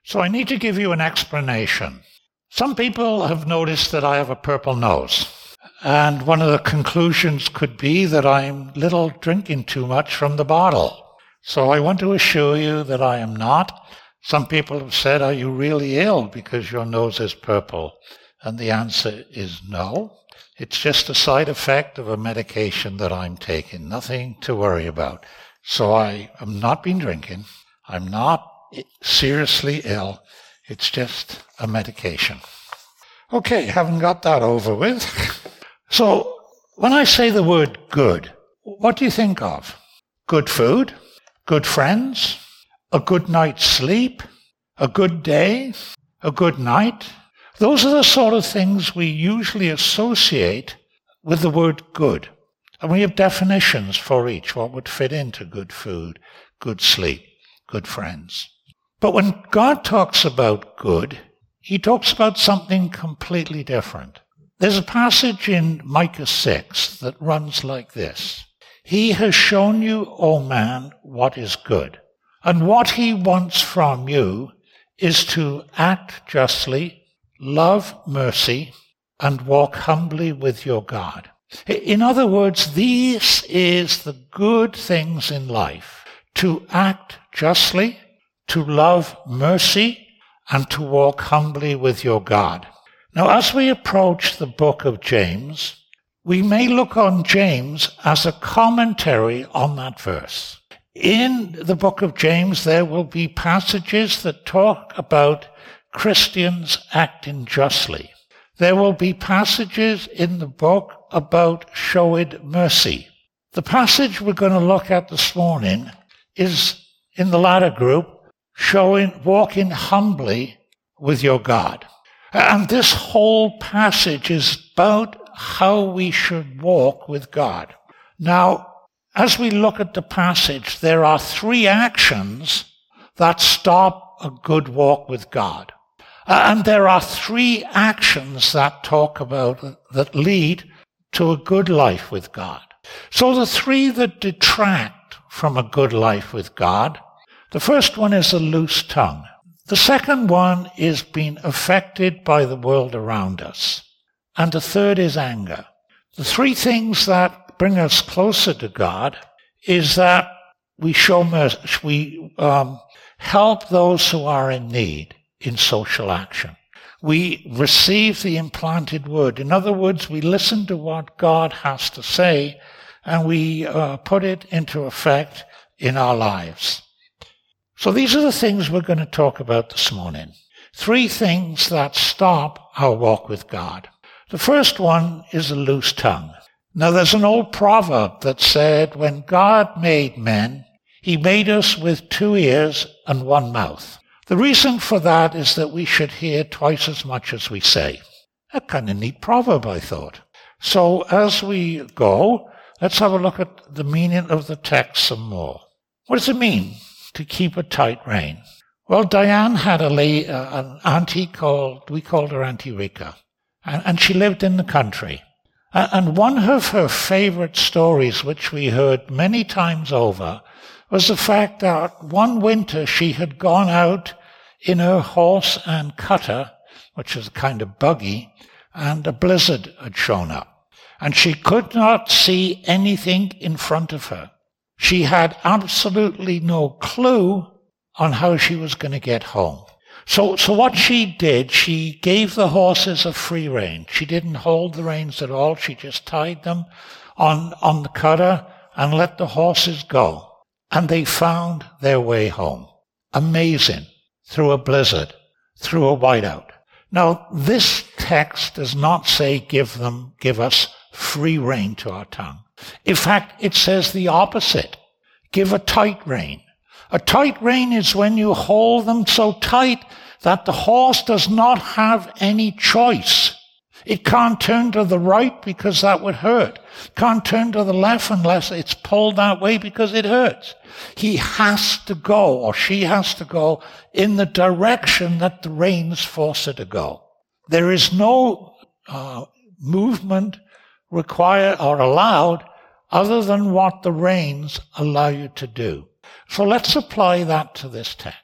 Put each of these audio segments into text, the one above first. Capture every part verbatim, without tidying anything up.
So I need to give you an explanation. Some people have noticed that I have a purple nose. And one of the conclusions could be that I'm little drinking too much from the bottle. So I want to assure you that I am not. Some people have said, are you really ill because your nose is purple? And the answer is no. It's just a side effect of a medication that I'm taking. Nothing to worry about. So I am not been drinking. I'm not seriously ill. It's just a medication. Okay, haven't got that over with. So when I say the word good, what do you think of? Good food? Good friends? A good night's sleep? A good day? A good night? Those are the sort of things we usually associate with the word good. And we have definitions for each, what would fit into good food, good sleep, good friends. But when God talks about good, he talks about something completely different. There's a passage in Micah six that runs like this. He has shown you, O man, what is good. And what he wants from you is to act justly, love mercy, and walk humbly with your God. In other words, this is the good things in life. To act justly, to love mercy, and to walk humbly with your God. Now, as we approach the book of James, we may look on James as a commentary on that verse. In the book of James, there will be passages that talk about Christians acting justly. There will be passages in the book about showing mercy. The passage we're going to look at this morning is in the latter group, showing walking humbly with your God. And this whole passage is about how we should walk with God. Now, as we look at the passage, there are three actions that stop a good walk with God. And there are three actions that talk about, that lead to a good life with God. So the three that detract from a good life with God, the first one is a loose tongue. The second one is being affected by the world around us. And the third is anger. The three things that bring us closer to God is that we show mercy, we um, help those who are in need in social action. We receive the implanted word. In other words, we listen to what God has to say and we uh, put it into effect in our lives. So these are the things we're going to talk about this morning. Three things that stop our walk with God. The first one is a loose tongue. Now there's an old proverb that said, when God made men, he made us with two ears and one mouth. The reason for that is that we should hear twice as much as we say. A kind of neat proverb, I thought. So as we go, let's have a look at the meaning of the text some more. What does it mean to keep a tight rein? Well, Diane had a lay, uh, an auntie called, we called her Auntie Rika, and, and she lived in the country. Uh, and one of her favorite stories, which we heard many times over, was the fact that one winter she had gone out in her horse and cutter, which is a kind of buggy, and a blizzard had shown up. And she could not see anything in front of her. She had absolutely no clue on how she was going to get home. So, so what she did, she gave the horses a free rein. She didn't hold the reins at all. She just tied them on, on the cutter and let the horses go. And they found their way home. Amazing. Through a blizzard, through a whiteout. Now, this text does not say give them, give us free rein to our tongue. In fact, it says the opposite. Give a tight rein. A tight rein is when you hold them so tight that the horse does not have any choice. It can't turn to the right because that would hurt. Can't turn to the left unless it's pulled that way because it hurts. He has to go, or she has to go, in the direction that the reins force her to go. There is no uh, movement required or allowed other than what the reins allow you to do. So let's apply that to this text.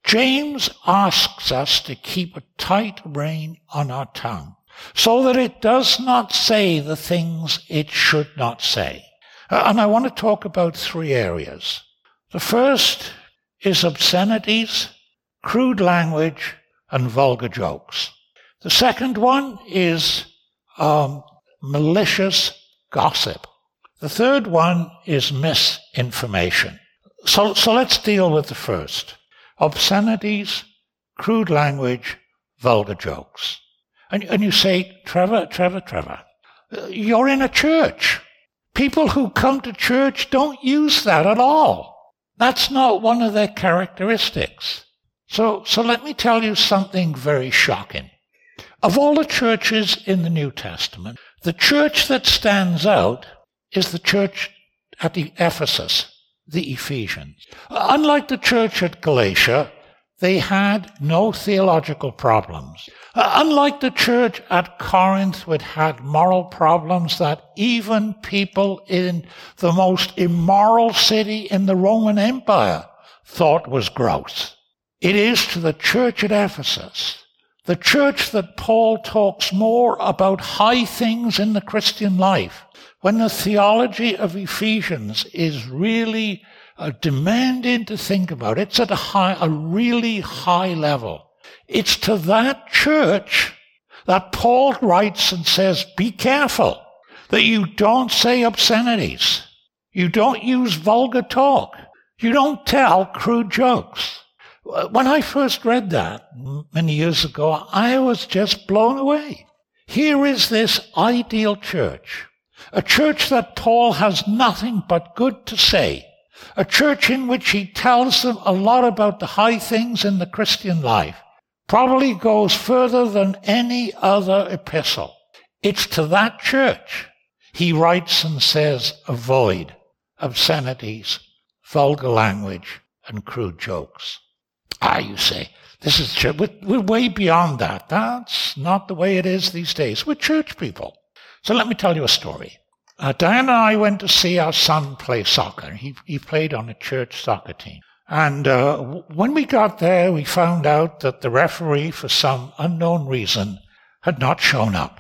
James asks us to keep a tight rein on our tongue so that it does not say the things it should not say. And I want to talk about three areas. The first is obscenities, crude language, and vulgar jokes. The second one is um, malicious gossip. The third one is misinformation. So, so let's deal with the first. Obscenities, crude language, vulgar jokes. And, and you say, Trevor, Trevor, Trevor, you're in a church. People who come to church don't use that at all. That's not one of their characteristics. So, so let me tell you something very shocking. Of all the churches in the New Testament, the church that stands out is the church at the Ephesus, the Ephesians. Unlike the church at Galatia, they had no theological problems. Unlike the church at Corinth, which had moral problems that even people in the most immoral city in the Roman Empire thought was gross. It is to the church at Ephesus, the church that Paul talks more about high things in the Christian life, when the theology of Ephesians is really uh, demanding to think about. It's at a high, a really high level. It's to that church that Paul writes and says, be careful that you don't say obscenities. You don't use vulgar talk. You don't tell crude jokes. When I first read that many years ago, I was just blown away. Here is this ideal church, a church that Paul has nothing but good to say, a church in which he tells them a lot about the high things in the Christian life, probably goes further than any other epistle. It's to that church he writes and says, avoid obscenities, vulgar language, and crude jokes. Ah, you say, this is church. We're, we're way beyond that. That's not the way it is these days. We're church people. So let me tell you a story. Uh, Diane and I went to see our son play soccer. He, he played on a church soccer team. And uh, w- when we got there, we found out that the referee, for some unknown reason, had not shown up.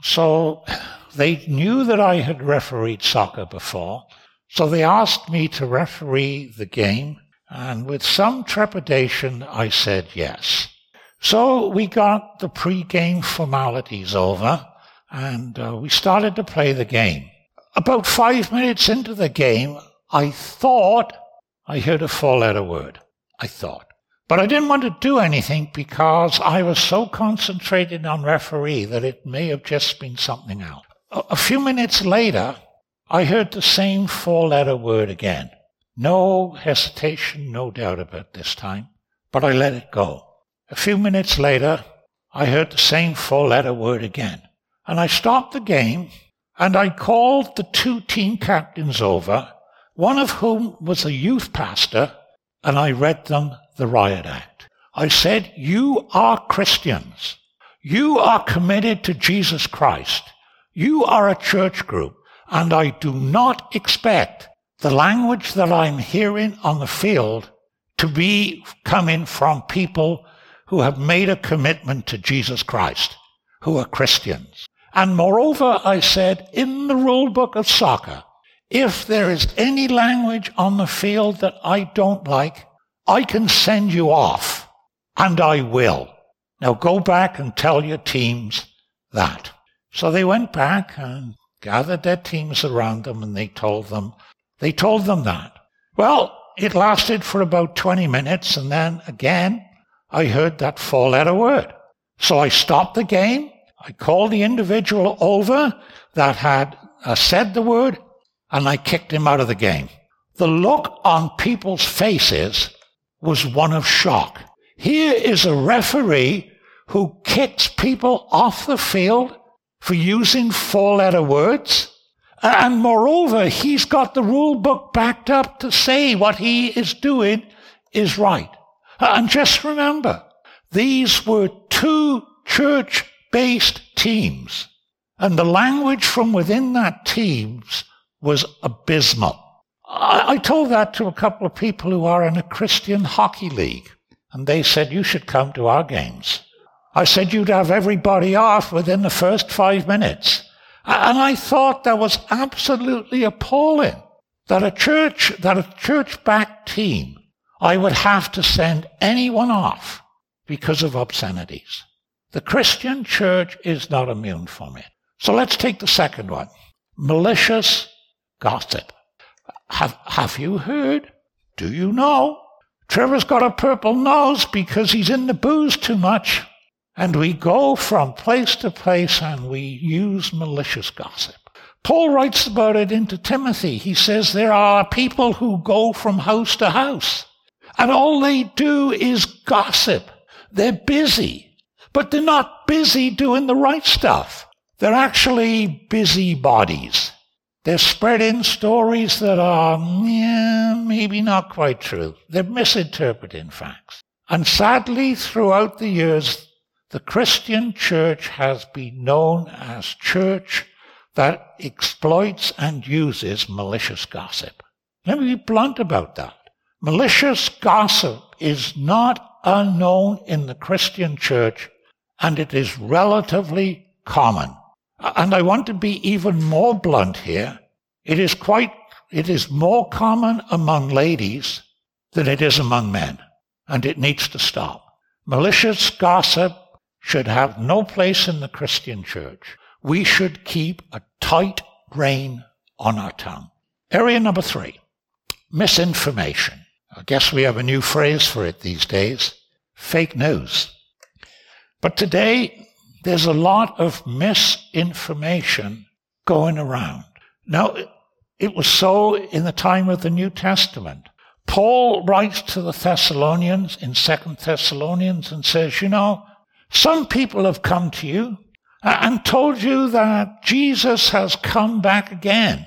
So they knew that I had refereed soccer before. So they asked me to referee the game. And with some trepidation, I said yes. So we got the pre-game formalities over, and uh, we started to play the game. About five minutes into the game, I thought I heard a four-letter word. I thought. But I didn't want to do anything because I was so concentrated on referee that it may have just been something else. A, a few minutes later, I heard the same four-letter word again. No hesitation, no doubt about this time, but I let it go. A few minutes later, I heard the same four-letter word again. And I stopped the game, and I called the two team captains over, one of whom was a youth pastor, and I read them the riot act. I said, you are Christians. You are committed to Jesus Christ. You are a church group, and I do not expect the language that I'm hearing on the field to be coming from people who have made a commitment to Jesus Christ, who are Christians. And moreover, I said, in the rule book of soccer, if there is any language on the field that I don't like, I can send you off, and I will. Now go back and tell your teams that. So they went back and gathered their teams around them, and they told them, They told them that. Well, it lasted for about twenty minutes, and then again, I heard that four-letter word. So I stopped the game. I called the individual over that had uh, said the word, and I kicked him out of the game. The look on people's faces was one of shock. Here is a referee who kicks people off the field for using four-letter words. And moreover, he's got the rule book backed up to say what he is doing is right. And just remember, these were two church-based teams. And the language from within that teams was abysmal. I, I told that to a couple of people who are in a Christian hockey league. and they said, you should come to our games. I said, you'd have everybody off within the first five minutes. And I thought that was absolutely appalling, that a church, that a church-backed team, I would have to send anyone off because of obscenities. The Christian church is not immune from it. So let's take the second one. Malicious gossip. Have, have you heard? Do you know? Trevor's got a purple nose because he's in the booze too much. And we go from place to place and we use malicious gossip. Paul writes about it into Timothy. He says there are people who go from house to house, and all they do is gossip. They're busy, but they're not busy doing the right stuff. They're actually busybodies. They're spreading stories that are yeah, maybe not quite true. They're misinterpreting facts. And sadly, throughout the years, the Christian church has been known as church that exploits and uses malicious gossip. Let me be blunt about that. Malicious gossip is not unknown in the Christian church, and it is relatively common. And I want to be even more blunt here. It is quite, it is more common among ladies than it is among men, and it needs to stop. Malicious gossip should have no place in the Christian church. We should keep a tight rein on our tongue. Area number three, misinformation. I guess we have a new phrase for it these days, fake news. But today, there's a lot of misinformation going around. Now, it was so in the time of the New Testament. Paul writes to the Thessalonians in Second Thessalonians and says, you know, some people have come to you and told you that Jesus has come back again.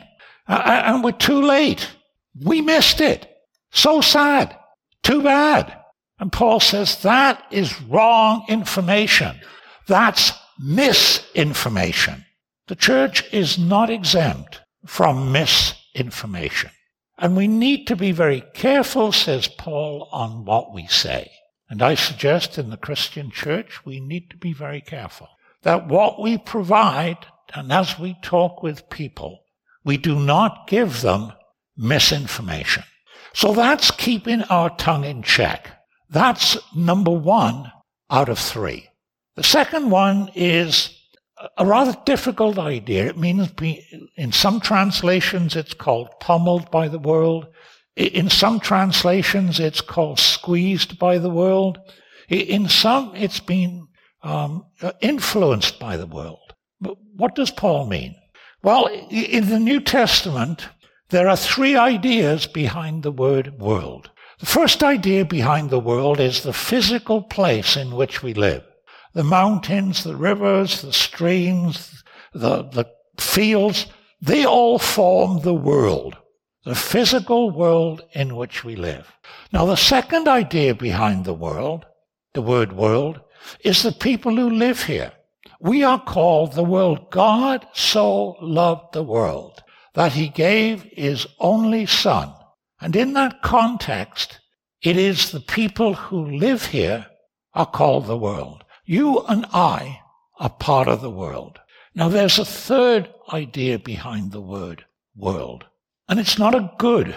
And we're too late. We missed it. So sad. Too bad. And Paul says that is wrong information. That's misinformation. The church is not exempt from misinformation. And we need to be very careful, says Paul, on what we say. And I suggest in the Christian church, we need to be very careful that what we provide, and as we talk with people, we do not give them misinformation. So that's keeping our tongue in check. That's number one out of three. The second one is a rather difficult idea. It means be, in some translations it's called pummeled by the world. In some translations, it's called squeezed by the world. In some, it's been um, influenced by the world. But what does Paul mean? Well, in the New Testament, there are three ideas behind the word world. The first idea behind the world is the physical place in which we live. The mountains, the rivers, the streams, the, the fields, they all form the world. The physical world in which we live. Now, the second idea behind the world, the word world, is the people who live here. We are called the world. God so loved the world that he gave his only Son. And in that context, it is the people who live here are called the world. You and I are part of the world. Now, there's a third idea behind the word world. And it's not a good,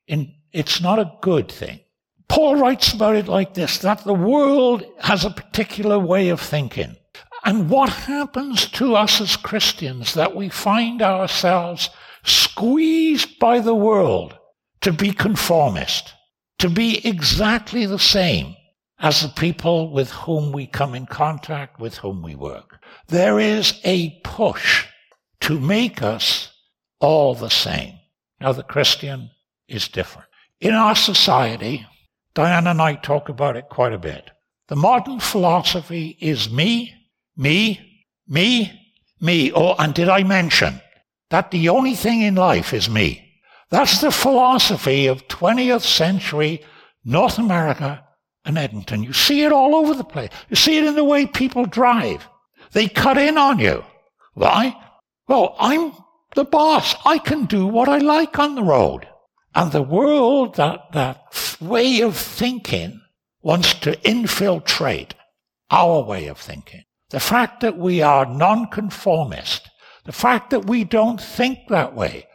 it's not a good thing. Paul writes about it like this, that the world has a particular way of thinking. And what happens to us as Christians, that we find ourselves squeezed by the world to be conformist, to be exactly the same as the people with whom we come in contact, with whom we work. There is a push to make us all the same. Now, the Christian is different. In our society, Diane and I talk about it quite a bit. The modern philosophy is me, me, me, me. Oh, and did I mention that the only thing in life is me? That's the philosophy of twentieth century North America and Edmonton. You see it all over the place. You see it in the way people drive. They cut in on you. Why? Well, I'm the boss. I can do what I like on the road. And the world, that, that way of thinking, wants to infiltrate our way of thinking. The fact that we are nonconformist, the fact that we don't think that way,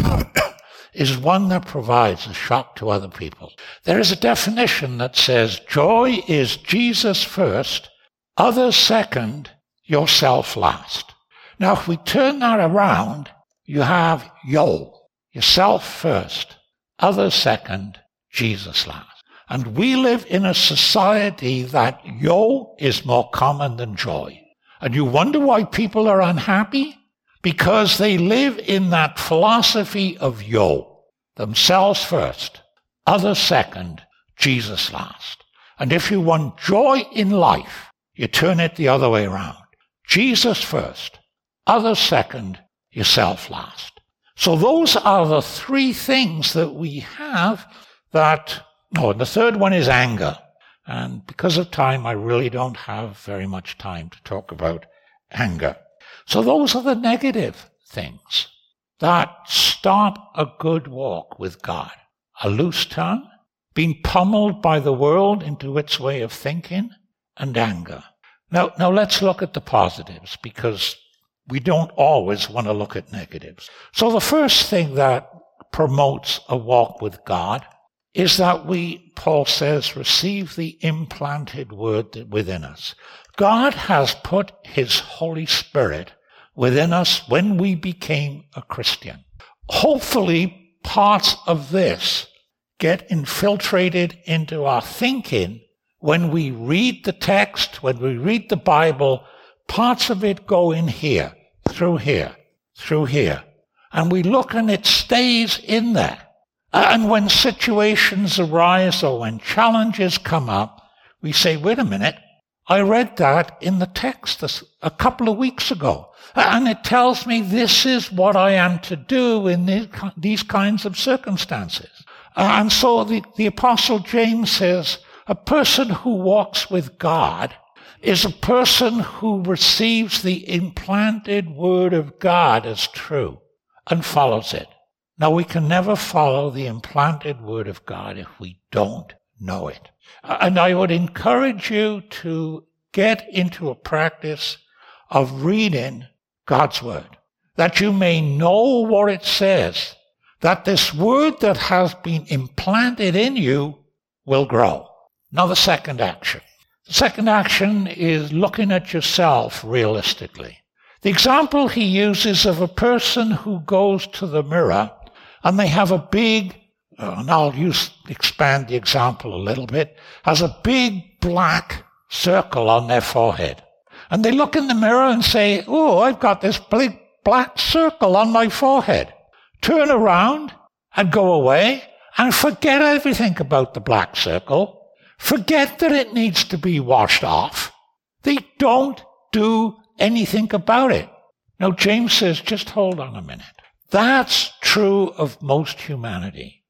is one that provides a shock to other people. There is a definition that says joy is Jesus first, others second, yourself last. Now, if we turn that around, you have yo, yourself first, others second, Jesus last. And we live in a society that yo is more common than joy. And you wonder why people are unhappy? Because they live in that philosophy of yo, themselves first, others second, Jesus last. And if you want joy in life, you turn it the other way around. Jesus first, others second, yourself last. So those are the three things that we have that, oh, and the third one is anger. And because of time, I really don't have very much time to talk about anger. So those are the negative things that stop a good walk with God. A loose tongue, being pummeled by the world into its way of thinking, and anger. Now, now let's look at the positives, because we don't always want to look at negatives. So the first thing that promotes a walk with God is that we, Paul says, receive the implanted word within us. God has put his Holy Spirit within us when we became a Christian. Hopefully, parts of this get infiltrated into our thinking when we read the text, when we read the Bible. Parts of it go in here, through here, through here. And we look and it stays in there. And when situations arise or when challenges come up, we say, wait a minute, I read that in the text a couple of weeks ago. And it tells me this is what I am to do in these kinds of circumstances. And so the, the Apostle James says, a person who walks with God is a person who receives the implanted word of God as true and follows it. Now, we can never follow the implanted word of God if we don't know it. And I would encourage you to get into a practice of reading God's word, that you may know what it says, that this word that has been implanted in you will grow. Now, the second action. The second action is looking at yourself realistically. The example he uses of a person who goes to the mirror and they have a big, uh, and I'll use, expand the example a little bit, has a big black circle on their forehead. And they look in the mirror and say, oh, I've got this big black circle on my forehead. Turn around and go away and forget everything about the black circle. Forget that it needs to be washed off. They don't do anything about it. Now, James says, just hold on a minute. That's true of most humanity.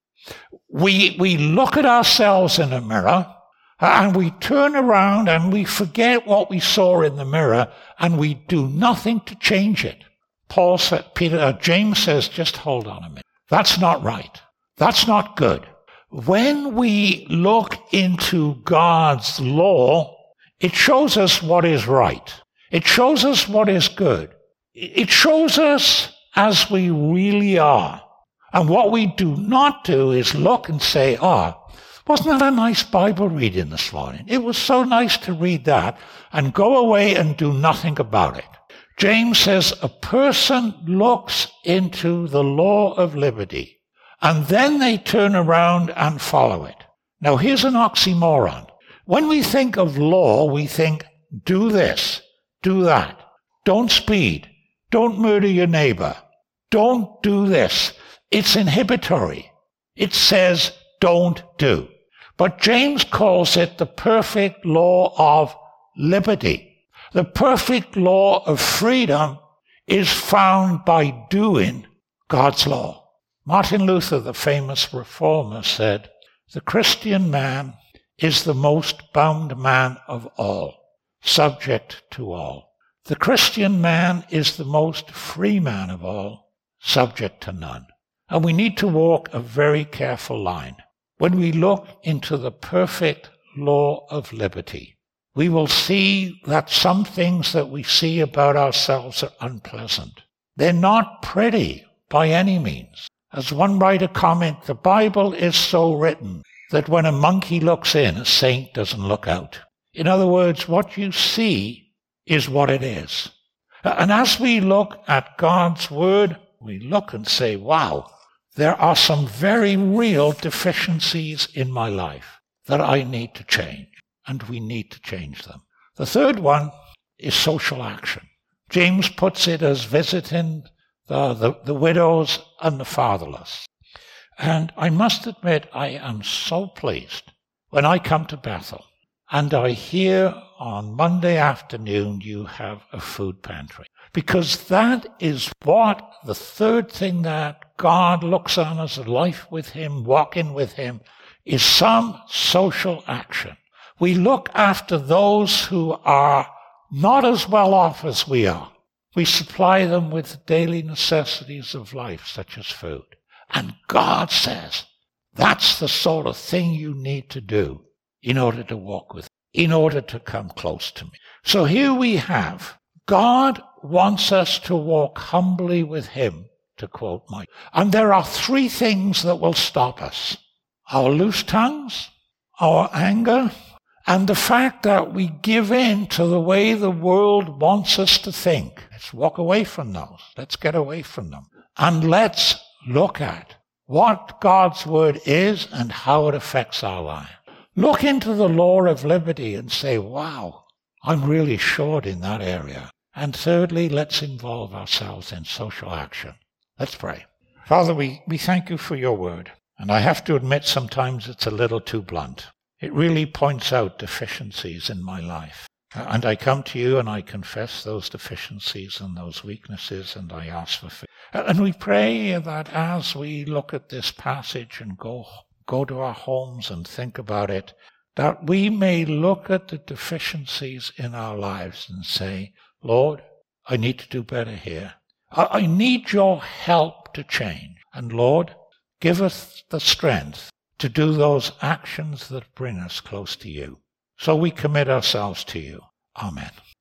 We, we look at ourselves in a mirror and we turn around and we forget what we saw in the mirror and we do nothing to change it. Paul said, Peter, uh, James says, just hold on a minute. That's not right. That's not good. When we look into God's law, it shows us what is right. It shows us what is good. It shows us as we really are. And what we do not do is look and say, oh, wasn't that a nice Bible reading this morning? It was so nice to read that, and go away and do nothing about it. James says a person looks into the law of liberty, and then they turn around and follow it. Now, here's an oxymoron. When we think of law, we think, do this, do that. Don't speed. Don't murder your neighbor. Don't do this. It's inhibitory. It says don't do. But James calls it the perfect law of liberty. The perfect law of freedom is found by doing God's law. Martin Luther, the famous reformer, said, the Christian man is the most bound man of all, subject to all. The Christian man is the most free man of all, subject to none. And we need to walk a very careful line. When we look into the perfect law of liberty, we will see that some things that we see about ourselves are unpleasant. They're not pretty by any means. As one writer commented, the Bible is so written that when a monkey looks in, a saint doesn't look out. In other words, what you see is what it is. And as we look at God's word, we look and say, wow, there are some very real deficiencies in my life that I need to change, and we need to change them. The third one is social action. James puts it as visiting the, the, the widows and the fatherless. And I must admit, I am so pleased when I come to Bethel and I hear on Monday afternoon you have a food pantry. Because that is what the third thing that God looks on as a life with him, walking with him, is some social action. We look after those who are not as well off as we are. We supply them with daily necessities of life, such as food. And God says, that's the sort of thing you need to do in order to walk with me, in order to come close to me. So here we have, God wants us to walk humbly with him, to quote Mike. And there are three things that will stop us. Our loose tongues, our anger, and the fact that we give in to the way the world wants us to think. Let's walk away from those. Let's get away from them. And let's look at what God's word is and how it affects our life. Look into the law of liberty and say, wow, I'm really short in that area. And thirdly, let's involve ourselves in social action. Let's pray. Father, we, we thank you for your word. And I have to admit sometimes it's a little too blunt. It really points out deficiencies in my life. And I come to you and I confess those deficiencies and those weaknesses, and I ask for forgiveness. And we pray that as we look at this passage and go, go to our homes and think about it, that we may look at the deficiencies in our lives and say, Lord, I need to do better here. I, I need your help to change. And Lord, give us the strength to do those actions that bring us close to you. So we commit ourselves to you. Amen.